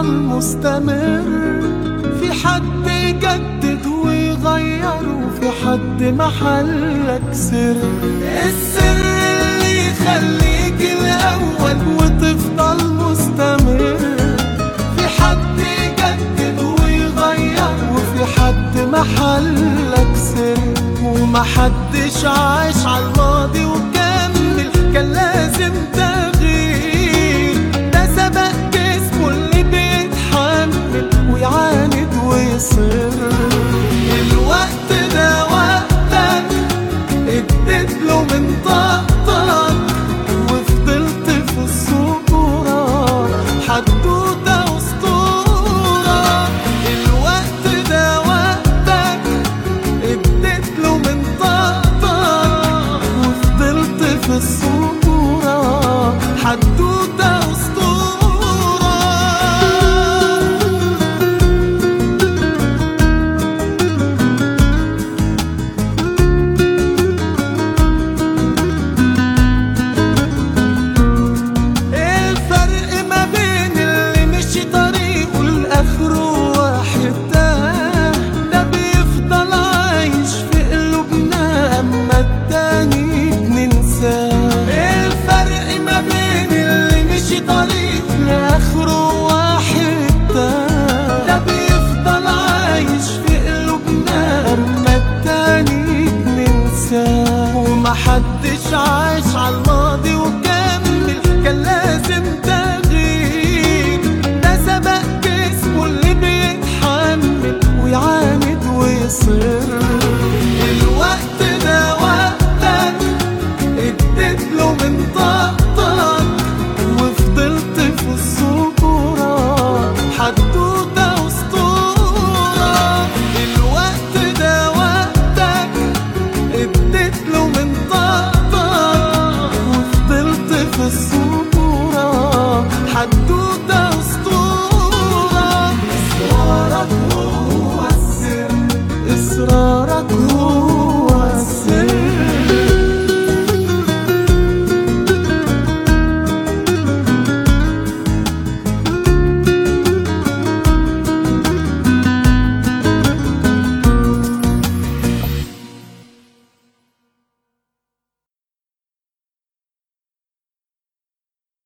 مستمر. في حد يجدد ويغير وفي حد محلك سر. السر اللي يخليك الأول وتفضل مستمر. في حد يجدد ويغير وفي حد محلك سر. ومحدش عاش عالماضي وكمل، كان لازم تغيير. ده سبق جسمه اللي بيتحمل ويعاند ويصر. الوقت ده وقتك اديتله من طاقتك وفضلت في الصورة حدوتة أسطورة. الوقت ده وقتك اديتله من طاقتك وفضلت في الصورة حدوتة أسطورة. ومحدش عاش عالماضي وكمل، كان لازم تغيير. ده سبق جسمه اللي بيتحمل ويعاند ويصر. الوقت ده وقتك اديتله من طاقتك وفضلت في الصورة حدوتة أسطورة. الوقت ده وقتك اديتله من طاقتك وفضلت في الصورة حدوتة أسطورة. إصرارك هو السر، إصرارك